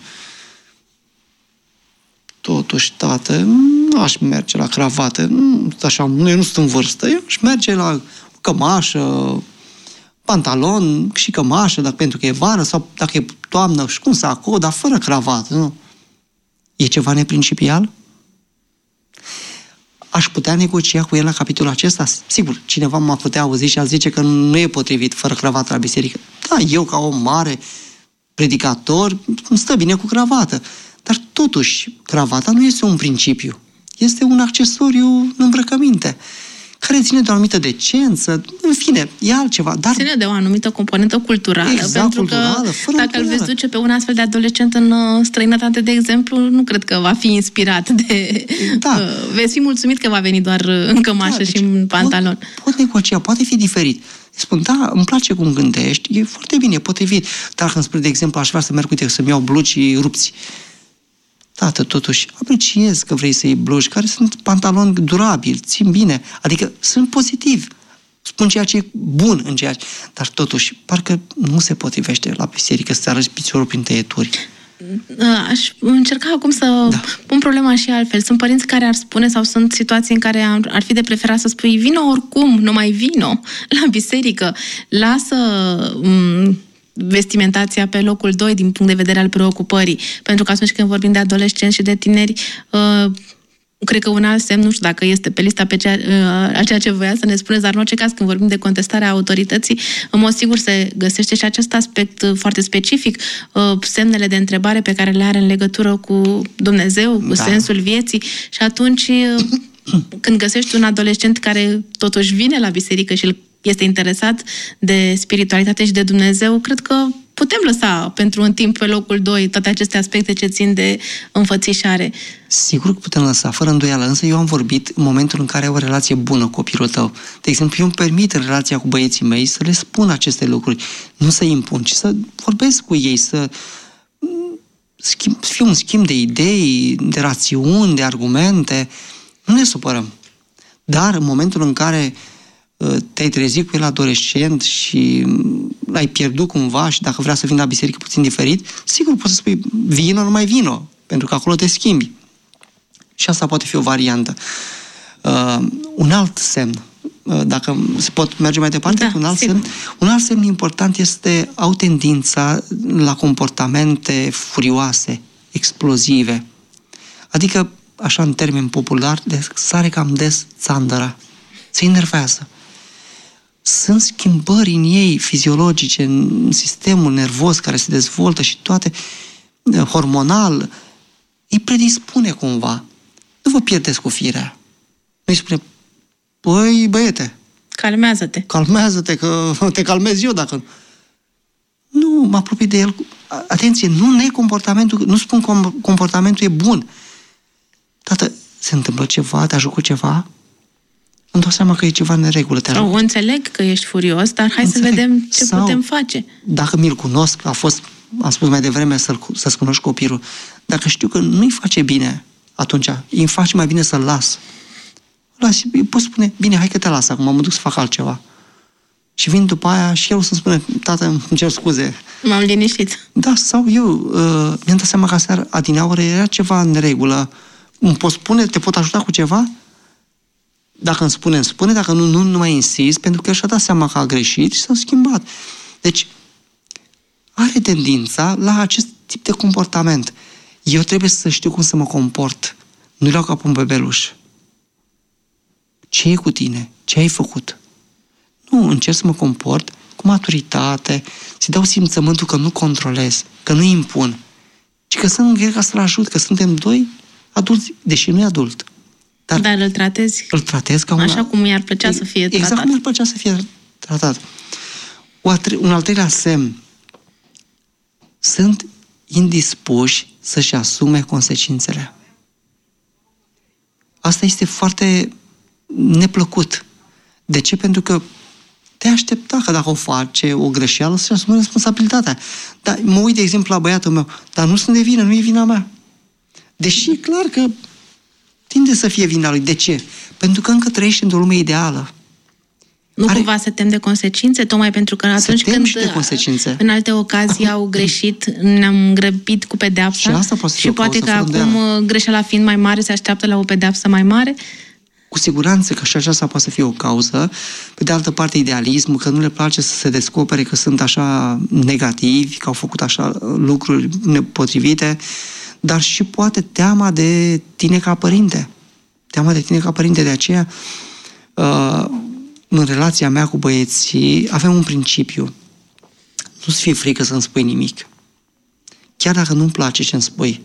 Totuși, tată, nu aș merge la cravată. Nu, așa, nu, eu nu sunt în vârstă. Eu aș merge la cămașă, pantalon și cămașă, dacă pentru că e vară, sau dacă e toamnă și cum sacou, dar fără cravată, nu? E ceva neprincipial? Aș putea negocia cu el la capitolul acesta? Sigur, cineva m-a putea auzi și a zice că nu e potrivit fără cravată la biserică. Da, eu ca om mare, predicator, îmi stă bine cu cravată. Dar totuși, cravata nu este un principiu. Este un accesoriu în îmbrăcăminte, care ține de o anumită decență, în fine, e altceva. Dar... Ține de o anumită componentă culturală, exact, pentru culturală, că fără dacă îl veți duce pe un astfel de adolescent în străinătate, de exemplu, nu cred că va fi inspirat de... Da. Uh, veți fi mulțumit că va veni doar în cămașă da, și deci în pantalon. Pot, pot negocia, poate fi diferit. Spun, da, îmi place cum gândești, e foarte bine, e potrivit. Dar când spun, de exemplu, aș vrea să merg, uite, să-mi iau blugi rupți. Tată, totuși, apreciez că vrei să iei blugi, care sunt pantaloni durabili, țin bine, adică sunt pozitivi. Spun ceea ce e bun în ceea ce... Dar totuși, parcă nu se potrivește la biserică să-ți arăți piciorul prin tăieturi. Aș încerca acum să da. pun problema și altfel. Sunt părinți care ar spune, sau sunt situații în care ar fi de preferat să spui vino oricum, nu mai vino la biserică, lasă... M- vestimentația pe locul doi din punct de vedere al preocupării. Pentru că atunci când vorbim de adolescenți și de tineri, uh, cred că un alt semn, nu știu dacă este pe lista pe ceea, uh, a ceea ce voia să ne spuneți, dar în orice caz, când vorbim de contestarea autorității, în mod sigur se găsește și acest aspect foarte specific, uh, semnele de întrebare pe care le are în legătură cu Dumnezeu, cu da. sensul vieții, și atunci uh, când găsești un adolescent care totuși vine la biserică și îl este interesat de spiritualitate și de Dumnezeu, cred că putem lăsa pentru un timp pe locul doi toate aceste aspecte ce țin de înfățișare. Sigur că putem lăsa, fără îndoială, însă eu am vorbit în momentul în care ai o relație bună cu copilul tău. De exemplu, eu îmi permit în relația cu băieții mei să le spun aceste lucruri, nu să impun, ci să vorbesc cu ei, să schimb, fie un schimb de idei, de rațiuni, de argumente. Nu ne supărăm. Dar în momentul în care te-ai trezit cu el adolescent și l-ai pierdut cumva și dacă vrea să vină la biserică puțin diferit, sigur poți să spui vino, nu mai vino, pentru că acolo te schimbi. Și asta poate fi o variantă. Uh, un alt semn, uh, dacă se pot merge mai departe, da, un alt sigur. semn, un alt semn important este au tendința la comportamente furioase, explozive. Adică, așa în termen popular, de sare cam des țandăra. Se enervează. Sunt schimbări în ei fiziologice, în sistemul nervos care se dezvoltă și toate, hormonal, îi predispune cumva. Nu vă pierdeți cu firea. Îi spune, păi, băiete, calmează-te. Calmează-te, că te calmez eu dacă... Nu, mă apropii de el. Atenție, nu ne comportamentul, nu spun că comportamentul e bun. tată, se întâmplă ceva, te-a jucat ceva? Îmi dau seama că e ceva în neregulă. Te Sau înțeleg că ești furios, dar hai înțeleg. Să vedem ce Sau, putem face. Dacă mi-l cunosc, a fost, am spus mai devreme, să-l, să-ți cunoști copilul. Dacă știu că nu-i face bine, atunci îi face mai bine să-l las. Las, îi pot spune, bine, hai că te las acum, mă duc să fac altceva. Și vin după aia și el să-mi spune, tată, îmi cer scuze. M-am liniștit. Da, sau eu, uh, mi-am dat seama că aseară, adineaură, era ceva în regulă. Îmi pot spune, te pot ajuta cu ceva? Dacă îmi spune, îmi spune, dacă nu, nu, nu mai insist, pentru că și-a dat seama că a greșit și s-a schimbat. Deci, are tendința la acest tip de comportament. Eu trebuie să știu cum să mă comport. Nu-i iau ca pe un bebeluș. Ce e cu tine? Ce ai făcut? Nu, încerc să mă comport cu maturitate, să-i dau simțământul că nu controlez, că nu impun, ci că sunt ca să-l ajut, că suntem doi adulți, deși nu e adult. Dar, Dar îl tratezi îl tratez ca un... așa cum i-ar plăcea să fie tratat. Exact cum i-ar plăcea să fie tratat. O tre- un al treilea semn. Sunt indispuși să-și asume consecințele. Asta este foarte neplăcut. De ce? Pentru că te aștepta că dacă o face o greșeală să-și asume responsabilitatea. Dar mă uit, de exemplu, la băiatul meu, dar nu sunt de vină, nu e vina mea. Deși e clar că tinde să fie vina lui. De ce? Pentru că încă trăiește într-o lume ideală. Nu Are... cumva se tem de consecințe, tocmai pentru că atunci când și de consecințe. În alte ocazii au greșit, ne-am grăbit cu pedeapsa și, asta poate, și poate că acum greșeala fiind mai mare se așteaptă la o pedeapsă mai mare. Cu siguranță că și aceasta poate să fie o cauză. Pe de altă parte, idealismul, că nu le place să se descopere că sunt așa negativi, că au făcut așa lucruri nepotrivite, dar și poate teama de tine ca părinte. Teama de tine ca părinte. De aceea, în relația mea cu băieții, avem un principiu. Nu-ți fie frică să-mi spui nimic. Chiar dacă nu-mi place ce-mi spui.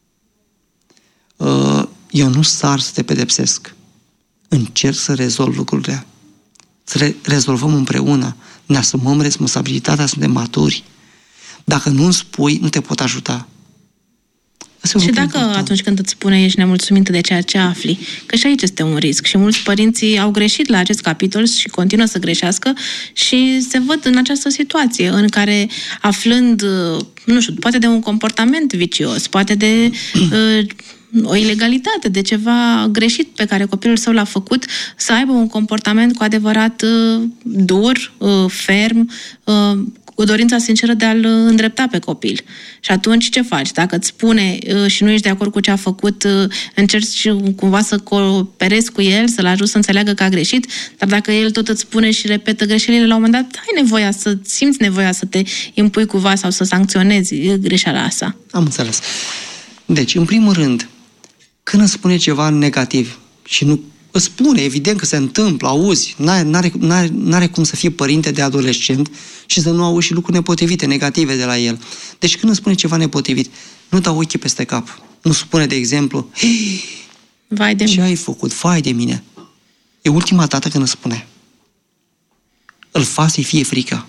Eu nu sar să te pedepsesc. Încerc să rezolv lucrurile. Să le rezolvăm împreună. Ne asumăm responsabilitatea, suntem maturi. Dacă nu-mi spui, nu te pot ajuta. Și dacă important. Atunci când îți spune ești nemulțumită de ceea ce afli, că și aici este un risc și mulți părinți au greșit la acest capitol și continuă să greșească și se văd în această situație în care aflând, nu știu, poate de un comportament vicios, poate de uh, o ilegalitate, de ceva greșit pe care copilul său l-a făcut, să aibă un comportament cu adevărat uh, dur, uh, ferm, uh, cu dorința sinceră de a-l îndrepta pe copil. Și atunci ce faci? Dacă îți spune uh, și nu ești de acord cu ce a făcut, uh, încerci cumva să cooperezi cu el, să-l ajuți să înțeleagă că a greșit, dar dacă el tot îți spune și repetă greșelile, la un moment dat ai nevoia să simți nevoia să te impui cumva sau să sancționezi greșeala asta. Am înțeles. Deci, în primul rând, când îți spune ceva negativ și nu îți spune, evident că se întâmplă, auzi, n-are, n-are, n-are, n-are cum să fie părinte de adolescent și să nu auzi și lucruri nepotrivite, negative de la el. Deci când îți spune ceva nepotrivit, nu dau ochii peste cap. Nu spune, de exemplu, vai de ce mine. ai făcut? Vai de mine. E ultima dată când îți spune. Îl faci să-i fie frică.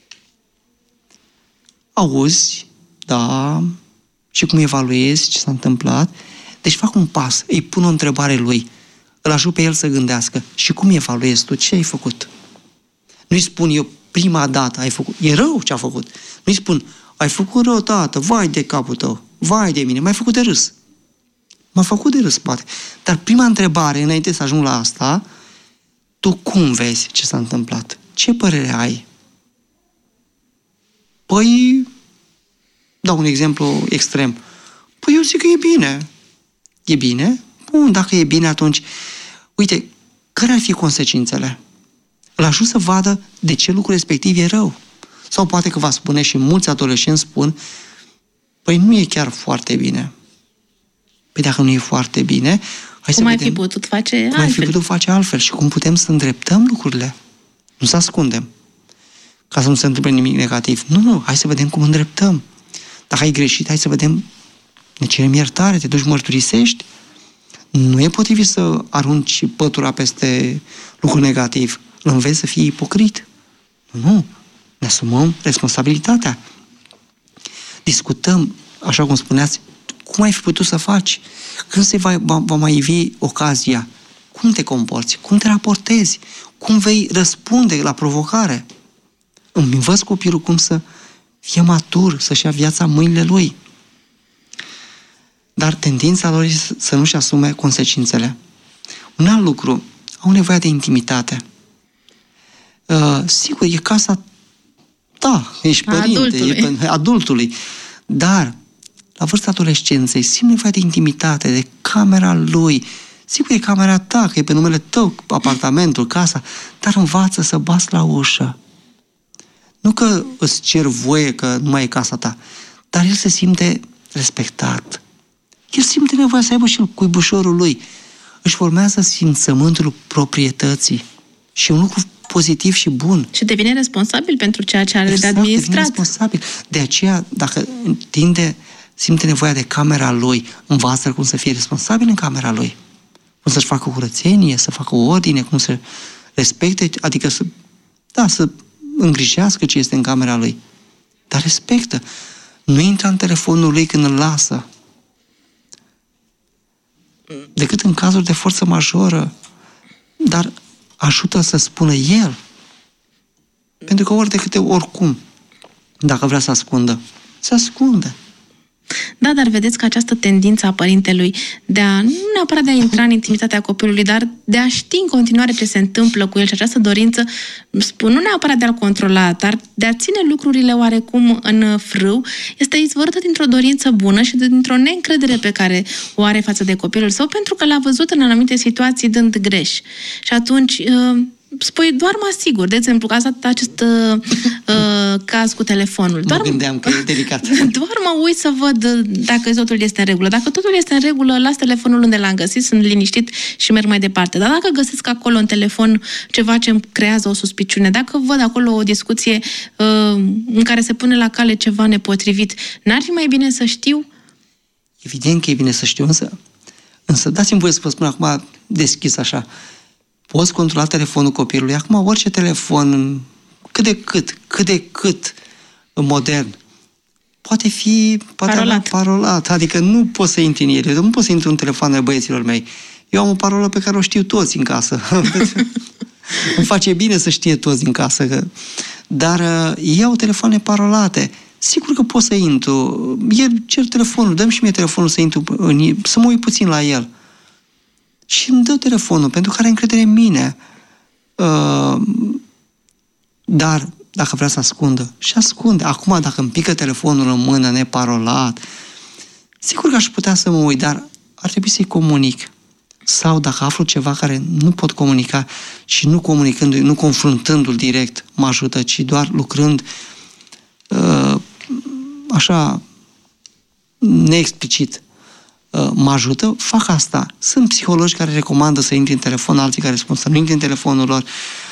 Auzi, da, și cum evaluezi ce s-a întâmplat. Deci fac un pas, îi pun o întrebare lui, îl ajut pe el să gândească. Și cum evaluezi tu? Ce ai făcut? Nu-i spun eu, prima dată ai făcut, e rău ce a făcut. Nu-i spun, ai făcut rău, tată, vai de capul tău, vai de mine, m-ai făcut de râs. M-a făcut de râs, poate. Dar prima întrebare, înainte să ajung la asta, tu cum vezi ce s-a întâmplat? Ce părere ai? Păi, dau un exemplu extrem. Păi eu zic că e bine. E bine? Bun, dacă e bine, atunci, uite, care ar fi consecințele? Îl ajut să vadă de ce lucrul respectiv e rău. Sau poate că va spune, și mulți adolescenți spun, păi nu e chiar foarte bine. Păi dacă nu e foarte bine, hai cum să ai vedem, fi putut face cum altfel? ai fi putut face altfel și cum putem să îndreptăm lucrurile. Nu să ascundem. Ca să nu se întâmple nimic negativ. Nu, nu, hai să vedem cum îndreptăm. Dacă ai greșit, hai să vedem, ne cerem iertare, te duci mărturisești. Nu e potrivit să arunci pătura peste lucruri negativ. Îl înveți să fii ipocrit. Nu, ne asumăm responsabilitatea. Discutăm, așa cum spuneați, cum ai fi putut să faci? Când se va, va, va mai ivi ocazia, cum te comporți? Cum te raportezi? Cum vei răspunde la provocare? Îmi învăț copilul cum să fie matur, să-și ia viața în mâinile lui. Dar tendința lor este să nu-și asume consecințele. Un alt lucru, au nevoie de intimitate. Uh, sigur, e casa ta, ești părinte, adultului. E adultului. Dar, la vârsta adolescenței, simt nevoie de intimitate, de camera lui. Sigur, e camera ta, că e pe numele tău, apartamentul, casa, dar învață să bați la ușă. Nu că îți cer voie că nu mai e casa ta, dar el se simte respectat. El simte nevoia să aibă și el cuibușorul lui. Își formează simțământul proprietății. Și un lucru pozitiv și bun. Și devine responsabil pentru ceea ce are exact, de administrat. Devine responsabil. De aceea, dacă tinde, simte nevoia de camera lui, învață cum să fie responsabil în camera lui. Cum să-și facă curățenie, să facă o ordine, cum să respecte, adică să, da, să îngrijească ce este în camera lui. Dar respectă. Nu intra în telefonul lui când îl lasă. Decât în cazuri de forță majoră. Dar ajută să spună el. Pentru că ori de câte oricum, dacă vrea să ascundă, se ascunde. Da, dar vedeți că această tendință a părintelui de a, nu neapărat de a intra în intimitatea copilului, dar de a ști în continuare ce se întâmplă cu el și această dorință, spun, nu neapărat de a-l controla, dar de a ține lucrurile oarecum în frâu, este izvorâtă dintr-o dorință bună și dintr-o neîncredere pe care o are față de copilul său, pentru că l-a văzut în anumite situații dând greș. Și atunci spui, doar mă asigur. De exemplu, că asta acest uh, uh, caz cu telefonul. Doar mă gândeam că e delicat. Doar mă uit să văd dacă totul este în regulă. Dacă totul este în regulă, las telefonul unde l-am găsit, sunt liniștit și merg mai departe. Dar dacă găsesc acolo în telefon ceva ce îmi creează o suspiciune, dacă văd acolo o discuție uh, în care se pune la cale ceva nepotrivit, n-ar fi mai bine să știu? Evident că e bine să știu, însă, însă dați-mi voie să vă spun acum deschis așa. Poți controla telefonul copilului. Acum, orice telefon, cât de cât, cât de cât modern, poate fi poate parolat. parolat. Adică nu poți să intri în ele. Eu nu pot să intru în telefoanele băieților mei. Eu am o parolă pe care o știu toți în casă. Îmi face bine să știe toți în casă. Că... Dar uh, iau telefoane parolate. Sigur că pot să intru. El cer telefonul, dă-mi și mie telefonul să intru, în... să mă uit puțin la el. Și îmi dă telefonul, pentru că are încredere în mine. Uh, dar, dacă vrea să ascundă, și ascunde. Acum, dacă îmi pică telefonul în mână, neparolat, sigur că aș putea să mă uit, dar ar trebui să-i comunic. Sau dacă aflu ceva care nu pot comunica și nu comunicându-i, nu confruntându-l direct, mă ajută, ci doar lucrând uh, așa, neexplicit, mă ajută, fac asta. Sunt psihologi care recomandă să intri în telefon, alții care spun să nu intri în telefonul lor.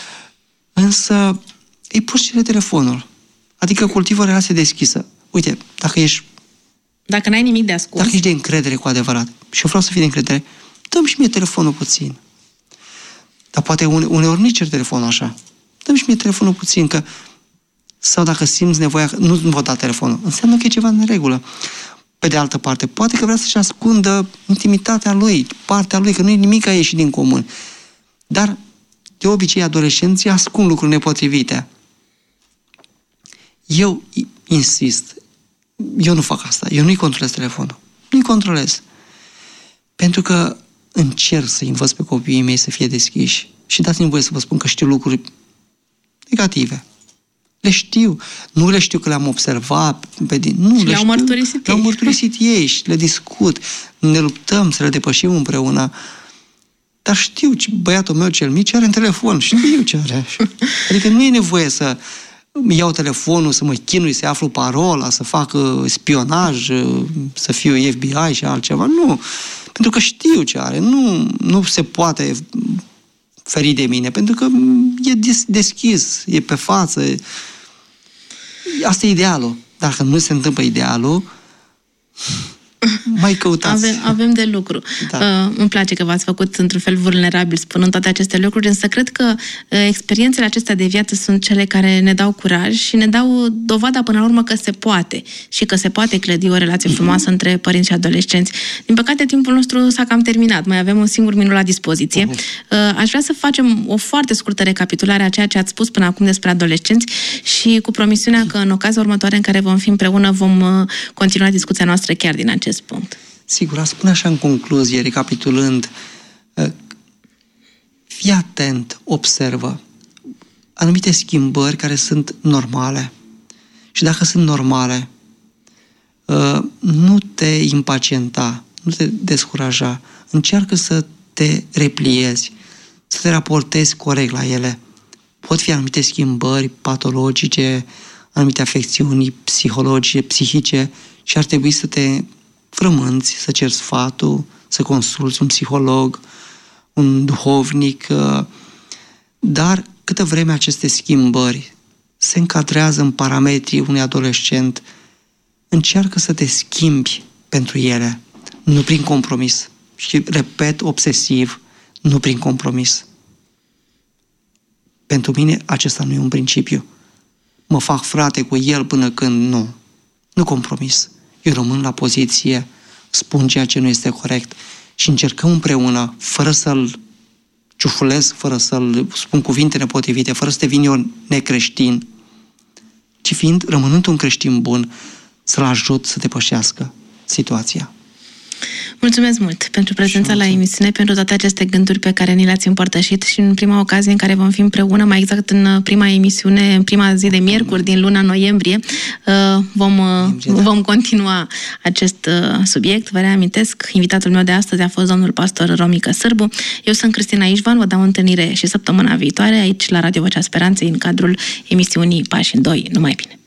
Însă îi poți cere telefonul. Adică cultivă o relație deschisă. Uite, dacă ești... Dacă n-ai nimic de ascuns. Dacă ești de încredere cu adevărat, și eu vreau să fii de încredere, dă-mi și mie telefonul puțin. Dar poate une, uneori nici cer telefonul așa. Dă-mi și mie telefonul puțin, că... Sau dacă simți nevoia, nu nu pot da telefonul. Înseamnă că e ceva în regulă. Pe de altă parte, poate că vrea să-și ascundă intimitatea lui, partea lui, că nu e nimic a ieșit din comun. Dar, de obicei, adolescenții ascund lucruri nepotrivite. Eu insist, eu nu fac asta, eu nu-i controlez telefonul. Nu-i controlez. Pentru că încerc să învăț pe copiii mei să fie deschiși. Și dați-mi voie să vă spun că știu lucruri negative. Le știu. Nu le știu că le-am observat. Pe din... Nu, și le le-au mărturisit le-au ei. mărturisit ei și le discut. Ne luptăm să le depășim împreună. Dar știu ce băiatul meu cel mic are în telefon. Știu ce are. Adică nu e nevoie să iau telefonul, să mă chinui, să aflu parola, să fac spionaj, să fiu F B I și altceva. Nu. Pentru că știu ce are. Nu, nu se poate feri de mine. Pentru că e deschis, e pe față. Asta e idealul. Dacă nu se întâmplă idealul, mai căutați. Avem, avem de lucru. Da. Uh, îmi place că v-ați făcut într-un fel vulnerabil spunând toate aceste lucruri, însă cred că uh, experiențele acestea de viață sunt cele care ne dau curaj și ne dau dovada până la urmă că se poate și că se poate clădi o relație frumoasă între părinți și adolescenți. Din păcate, timpul nostru s-a cam terminat. Mai avem un singur minut la dispoziție. Uh, aș vrea să facem o foarte scurtă recapitulare a ceea ce ați spus până acum despre adolescenți și cu promisiunea că în ocazia următoare în care vom fi împreună vom uh, continua discuția noastră chiar din acest punct. Sigur, aș spune așa în concluzie, recapitulând, fii atent, observă anumite schimbări care sunt normale. Și dacă sunt normale, nu te impacienta, nu te descuraja, încearcă să te repliezi, să te raportezi corect la ele. Pot fi anumite schimbări patologice, anumite afecțiuni psihologice, psihice și ar trebui să te frămânți, să ceri sfatul, să consulți un psiholog, un duhovnic, dar câtă vreme aceste schimbări se încadrează în parametrii unui adolescent, încearcă să te schimbi pentru ele, nu prin compromis. Și repet, obsesiv, nu prin compromis. Pentru mine acesta nu e un principiu. Mă fac frate cu el până când nu. Nu compromis. Eu rămân la poziție, spun ceea ce nu este corect și încercăm împreună, fără să-l ciufulesc, fără să-l spun cuvinte nepotrivite, fără să devin eu necreștin, ci fiind, rămânând un creștin bun, să-l ajut să depășească situația. Mulțumesc mult pentru prezența la emisiune, pentru toate aceste gânduri pe care ni le-ați împărtășit și în prima ocazie în care vom fi împreună, mai exact în prima emisiune, în prima zi de miercuri din luna noiembrie, vom, vom continua acest subiect. Vă reamintesc, invitatul meu de astăzi a fost domnul pastor Romică Sârbu. Eu sunt Cristina Ișvan, vă dau o întâlnire și săptămâna viitoare aici la Radio Vocea Speranței în cadrul emisiunii Pași în doi. Numai bine!